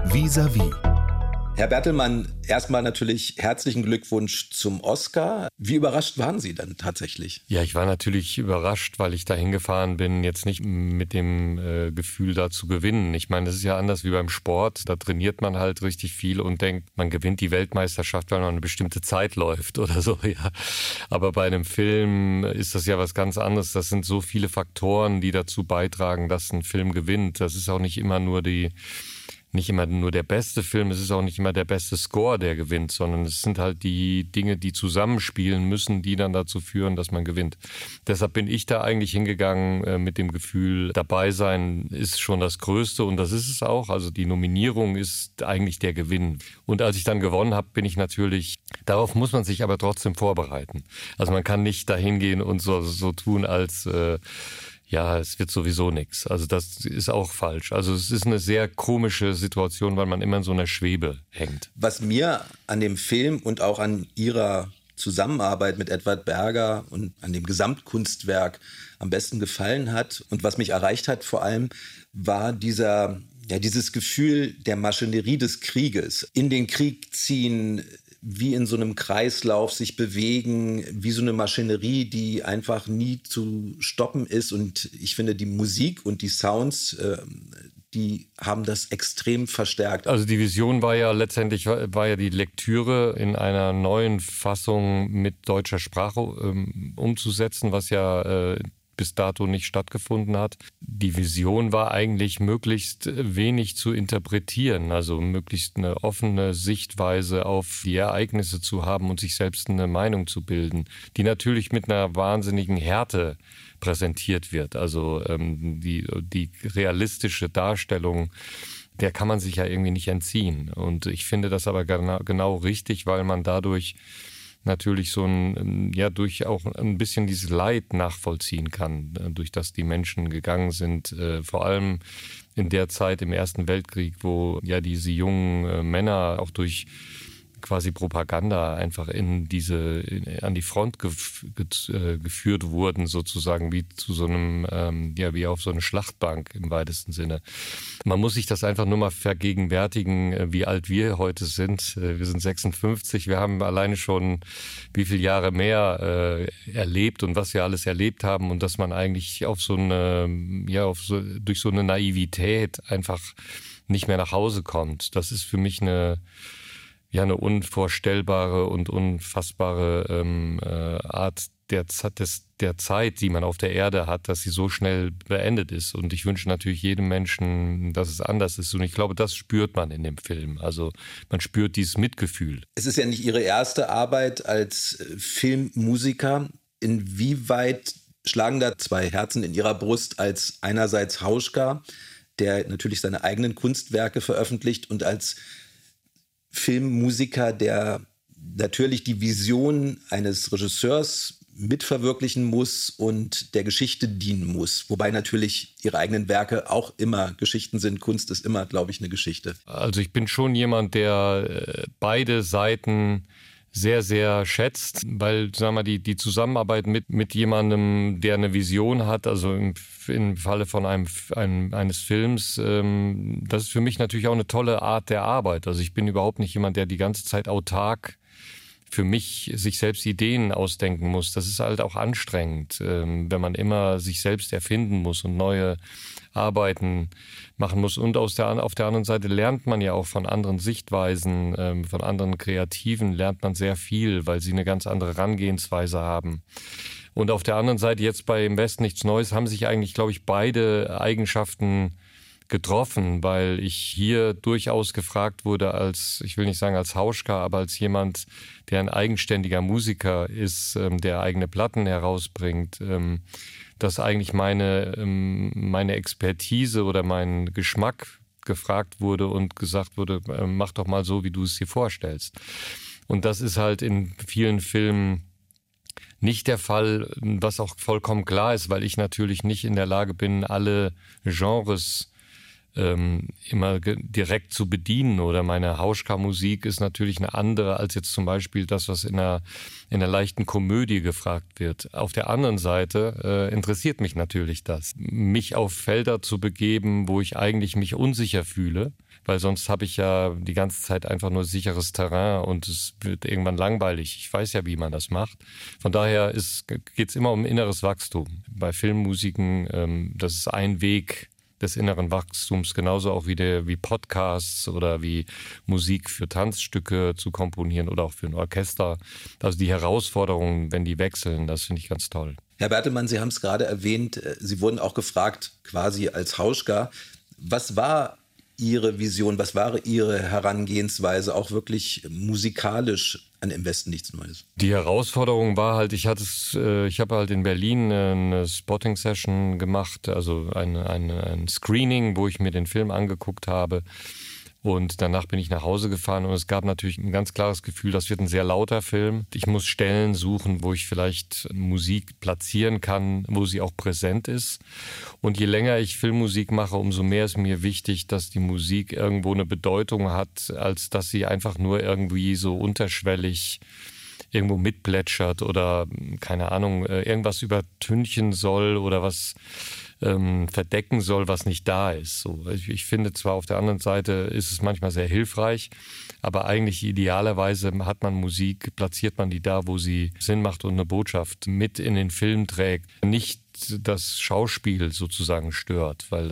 Vis-à-vis. Herr Bertelmann, erstmal natürlich herzlichen Glückwunsch zum Oscar. Wie überrascht waren Sie dann tatsächlich? Ja, ich war natürlich überrascht, weil ich da hingefahren bin, jetzt nicht mit dem Gefühl da zu gewinnen. Ich meine, das ist ja anders wie beim Sport. Da trainiert man halt richtig viel und denkt, man gewinnt die Weltmeisterschaft, weil man eine bestimmte Zeit läuft oder so, ja. Aber bei einem Film ist das ja was ganz anderes. Das sind so viele Faktoren, die dazu beitragen, dass ein Film gewinnt. Das ist auch nicht immer nur der beste Film, es ist auch nicht immer der beste Score, der gewinnt, sondern es sind halt die Dinge, die zusammenspielen müssen, die dann dazu führen, dass man gewinnt. Deshalb bin ich da eigentlich hingegangen mit dem Gefühl, dabei sein ist schon das Größte und das ist es auch. Also die Nominierung ist eigentlich der Gewinn. Und als ich dann gewonnen habe, bin ich natürlich, darauf muss man sich aber trotzdem vorbereiten. Also man kann nicht dahin gehen und so tun, als ja, es wird sowieso nichts. Also das ist auch falsch. Also es ist eine sehr komische Situation, weil man immer in so einer Schwebe hängt. Was mir an dem Film und auch an Ihrer Zusammenarbeit mit Edward Berger und an dem Gesamtkunstwerk am besten gefallen hat und was mich erreicht hat vor allem, war dieses Gefühl der Maschinerie des Krieges. In den Krieg ziehen, wie in so einem Kreislauf sich bewegen, wie so eine Maschinerie, die einfach nie zu stoppen ist. Und ich finde, die Musik und die Sounds, die haben das extrem verstärkt. Also die Vision war ja letztendlich die Lektüre in einer neuen Fassung mit deutscher Sprache umzusetzen, was ja bis dato nicht stattgefunden hat. Die Vision war eigentlich, möglichst wenig zu interpretieren, also möglichst eine offene Sichtweise auf die Ereignisse zu haben und sich selbst eine Meinung zu bilden, die natürlich mit einer wahnsinnigen Härte präsentiert wird. Also die realistische Darstellung, der kann man sich ja irgendwie nicht entziehen. Und ich finde das aber genau richtig, weil man dadurch natürlich durch auch ein bisschen dieses Leid nachvollziehen kann, durch das die Menschen gegangen sind, vor allem in der Zeit im Ersten Weltkrieg, wo ja diese jungen Männer auch durch quasi Propaganda einfach an die Front geführt wurden, sozusagen wie zu so einem, wie auf so eine Schlachtbank im weitesten Sinne. Man muss sich das einfach nur mal vergegenwärtigen, wie alt wir heute sind. Wir sind 56, wir haben alleine schon wie viele Jahre mehr erlebt und was wir alles erlebt haben und dass man eigentlich durch so eine Naivität einfach nicht mehr nach Hause kommt. Das ist für mich eine unvorstellbare und unfassbare Art der Zeit, die man auf der Erde hat, dass sie so schnell beendet ist. Und ich wünsche natürlich jedem Menschen, dass es anders ist. Und ich glaube, das spürt man in dem Film. Also man spürt dieses Mitgefühl. Es ist ja nicht Ihre erste Arbeit als Filmmusiker. Inwieweit schlagen da zwei Herzen in Ihrer Brust, als einerseits Hauschka, der natürlich seine eigenen Kunstwerke veröffentlicht, und als Filmmusiker, der natürlich die Vision eines Regisseurs mitverwirklichen muss und der Geschichte dienen muss. Wobei natürlich Ihre eigenen Werke auch immer Geschichten sind. Kunst ist immer, glaube ich, eine Geschichte. Also ich bin schon jemand, der beide Seiten sehr, sehr schätzt, weil, sagen wir mal, die Zusammenarbeit mit jemandem, der eine Vision hat, also im Falle von eines Films, das ist für mich natürlich auch eine tolle Art der Arbeit. Also ich bin überhaupt nicht jemand, der die ganze Zeit autark für mich sich selbst Ideen ausdenken muss. Das ist halt auch anstrengend, wenn man immer sich selbst erfinden muss und neue Arbeiten machen muss. Und auf der anderen Seite lernt man ja auch von anderen Sichtweisen, von anderen Kreativen lernt man sehr viel, weil sie eine ganz andere Herangehensweise haben. Und auf der anderen Seite, jetzt bei Im Westen nichts Neues, haben sich eigentlich, glaube ich, beide Eigenschaften getroffen, weil ich hier durchaus gefragt wurde als, ich will nicht sagen als Hauschka, aber als jemand, der ein eigenständiger Musiker ist, der eigene Platten herausbringt, dass eigentlich meine Expertise oder mein Geschmack gefragt wurde und gesagt wurde, mach doch mal so, wie du es dir vorstellst. Und das ist halt in vielen Filmen nicht der Fall, was auch vollkommen klar ist, weil ich natürlich nicht in der Lage bin, alle Genres immer direkt zu bedienen. Oder meine Hauschka-Musik ist natürlich eine andere als jetzt zum Beispiel das, was in einer leichten Komödie gefragt wird. Auf der anderen Seite interessiert mich natürlich das, mich auf Felder zu begeben, wo ich eigentlich mich unsicher fühle, weil sonst habe ich ja die ganze Zeit einfach nur sicheres Terrain und es wird irgendwann langweilig. Ich weiß ja, wie man das macht. Von daher geht es immer um inneres Wachstum. Bei Filmmusiken, das ist ein Weg des inneren Wachstums, genauso auch wie Podcasts oder wie Musik für Tanzstücke zu komponieren oder auch für ein Orchester. Also die Herausforderungen, wenn die wechseln, das finde ich ganz toll. Herr Bertelmann, Sie haben es gerade erwähnt, Sie wurden auch gefragt, quasi als Hauschka. Was war Ihre Vision, was war Ihre Herangehensweise, auch wirklich musikalisch an Im Westen nichts Neues? Die Herausforderung war halt, ich habe halt in Berlin eine Spotting-Session gemacht, also ein Screening, wo ich mir den Film angeguckt habe. Und danach bin ich nach Hause gefahren und es gab natürlich ein ganz klares Gefühl, das wird ein sehr lauter Film. Ich muss Stellen suchen, wo ich vielleicht Musik platzieren kann, wo sie auch präsent ist. Und je länger ich Filmmusik mache, umso mehr ist mir wichtig, dass die Musik irgendwo eine Bedeutung hat, als dass sie einfach nur irgendwie so unterschwellig irgendwo mitplätschert oder, keine Ahnung, irgendwas übertünchen soll oder was verdecken soll, was nicht da ist. So, ich finde zwar, auf der anderen Seite ist es manchmal sehr hilfreich, aber eigentlich idealerweise platziert man die da, wo sie Sinn macht und eine Botschaft mit in den Film trägt. Nicht das Schauspiel sozusagen stört, weil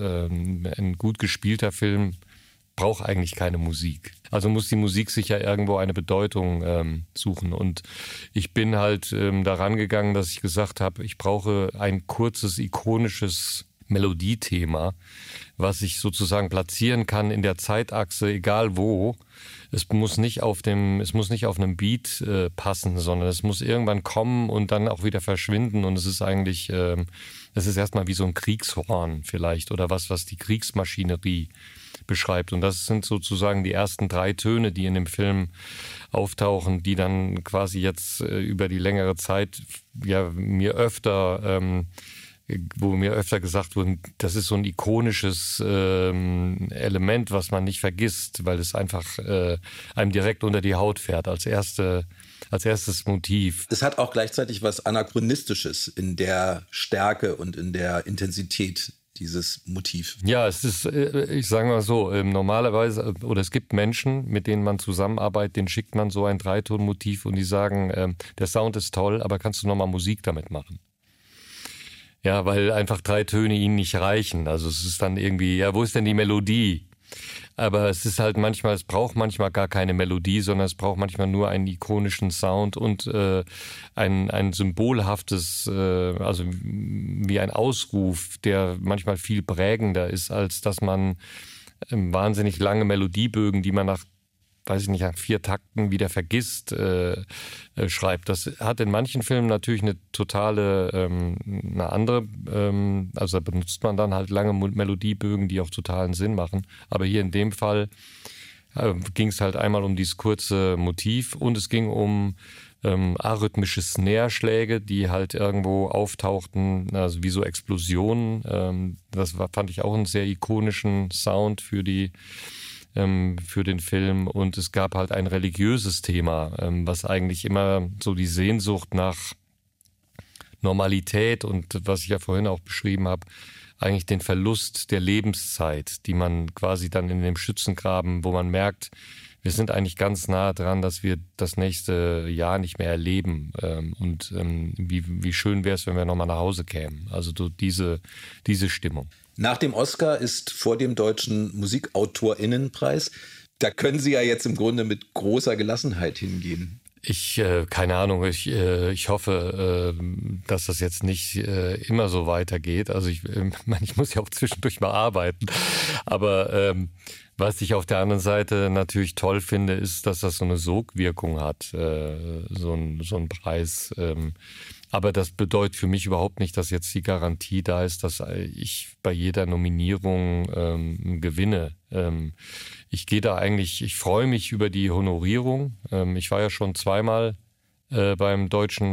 ein gut gespielter Film braucht eigentlich keine Musik. Also muss die Musik sich ja irgendwo eine Bedeutung suchen. Und ich bin halt daran gegangen, dass ich gesagt habe, ich brauche ein kurzes, ikonisches Melodiethema, was ich sozusagen platzieren kann in der Zeitachse, egal wo. Es muss nicht auf einem Beat passen, sondern es muss irgendwann kommen und dann auch wieder verschwinden. Und es ist eigentlich, es ist erstmal wie so ein Kriegshorn vielleicht oder was die Kriegsmaschinerie beschreibt. Und das sind sozusagen die ersten 3 Töne, die in dem Film auftauchen, die dann quasi jetzt über die längere Zeit ja wo mir öfter gesagt wurde, das ist so ein ikonisches Element, was man nicht vergisst, weil es einfach einem direkt unter die Haut fährt als erstes Motiv. Es hat auch gleichzeitig was Anachronistisches in der Stärke und in der Intensität dieses Motiv. Ja, es ist, ich sage mal so, normalerweise, oder es gibt Menschen, mit denen man zusammenarbeitet, denen schickt man so ein 3-Ton-Motiv und die sagen, der Sound ist toll, aber kannst du nochmal Musik damit machen? Ja, weil einfach 3 Töne ihnen nicht reichen. Also es ist dann irgendwie, ja, wo ist denn die Melodie? Aber es ist halt es braucht manchmal gar keine Melodie, sondern es braucht manchmal nur einen ikonischen Sound und ein symbolhaftes, also wie ein Ausruf, der manchmal viel prägender ist, als dass man wahnsinnig lange Melodiebögen, die man nach 4 Takten wieder vergisst, schreibt. Das hat in manchen Filmen natürlich eine andere, also da benutzt man dann halt lange Melodiebögen, die auch totalen Sinn machen. Aber hier in dem Fall ging es halt einmal um dieses kurze Motiv und es ging um arrhythmische Snare-Schläge, die halt irgendwo auftauchten, also wie so Explosionen. Fand ich auch einen sehr ikonischen Sound für den Film, und es gab halt ein religiöses Thema, was eigentlich immer so die Sehnsucht nach Normalität und was ich ja vorhin auch beschrieben habe, eigentlich den Verlust der Lebenszeit, die man quasi dann in dem Schützengraben, wo man merkt, wir sind eigentlich ganz nah dran, dass wir das nächste Jahr nicht mehr erleben, und wie schön wäre es, wenn wir nochmal nach Hause kämen. Also so diese Stimmung. Nach dem Oscar ist vor dem Deutschen Musikautorinnenpreis. Da können Sie ja jetzt im Grunde mit großer Gelassenheit hingehen. Keine Ahnung, ich hoffe, dass das jetzt nicht immer so weitergeht. Also ich muss ja auch zwischendurch mal arbeiten. Aber was ich auf der anderen Seite natürlich toll finde, ist, dass das so eine Sogwirkung hat, so ein Preis. Aber das bedeutet für mich überhaupt nicht, dass jetzt die Garantie da ist, dass ich bei jeder Nominierung gewinne. Ich freue mich über die Honorierung. Ich war ja schon 2-mal beim Deutschen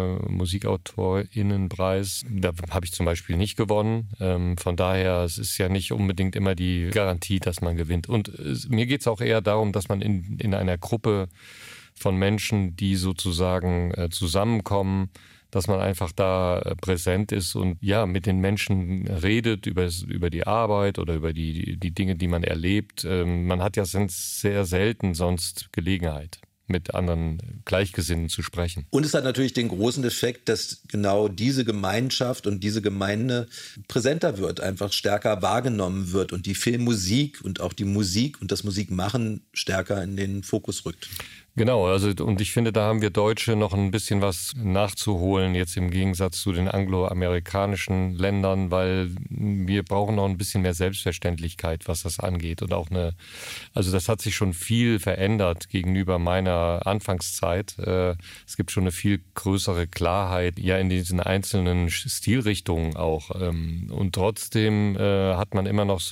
Musikautorinnenpreis. Da habe ich zum Beispiel nicht gewonnen. Von daher, es ist ja nicht unbedingt immer die Garantie, dass man gewinnt. Und mir geht es auch eher darum, dass man in einer Gruppe von Menschen, die sozusagen zusammenkommen, dass man einfach da präsent ist und ja mit den Menschen redet über die Arbeit oder über die Dinge, die man erlebt. Man hat ja sehr selten sonst Gelegenheit, mit anderen Gleichgesinnten zu sprechen. Und es hat natürlich den großen Effekt, dass genau diese Gemeinschaft und diese Gemeinde präsenter wird, einfach stärker wahrgenommen wird und die Filmmusik und auch die Musik und das Musikmachen stärker in den Fokus rückt. Genau, und ich finde, da haben wir Deutsche noch ein bisschen was nachzuholen, jetzt im Gegensatz zu den angloamerikanischen Ländern, weil wir brauchen noch ein bisschen mehr Selbstverständlichkeit, was das angeht. Und auch also das hat sich schon viel verändert gegenüber meiner Anfangszeit. Es gibt schon eine viel größere Klarheit, ja, in diesen einzelnen Stilrichtungen auch. Und trotzdem hat man immer noch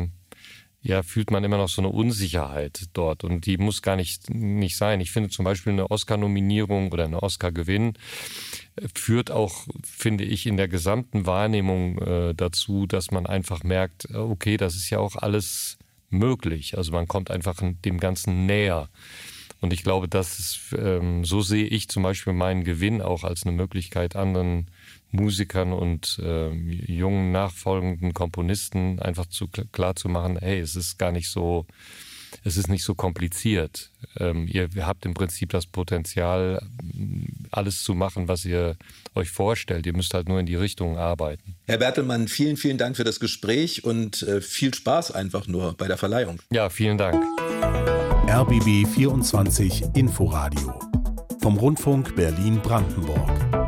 fühlt man immer noch so eine Unsicherheit dort und die muss gar nicht sein. Ich finde zum Beispiel eine Oscar-Nominierung oder eine Oscar-Gewinn führt auch, finde ich, in der gesamten Wahrnehmung dazu, dass man einfach merkt, okay, das ist ja auch alles möglich. Also man kommt einfach dem Ganzen näher. Und ich glaube, so sehe ich zum Beispiel meinen Gewinn auch als eine Möglichkeit, anderen Musikern und jungen nachfolgenden Komponisten einfach klar zu machen, hey, es ist nicht so kompliziert. Ihr habt im Prinzip das Potenzial, alles zu machen, was ihr euch vorstellt. Ihr müsst halt nur in die Richtung arbeiten. Herr Bertelmann, vielen, vielen Dank für das Gespräch und viel Spaß einfach nur bei der Verleihung. Ja, vielen Dank. RBB 24 Inforadio vom Rundfunk Berlin-Brandenburg.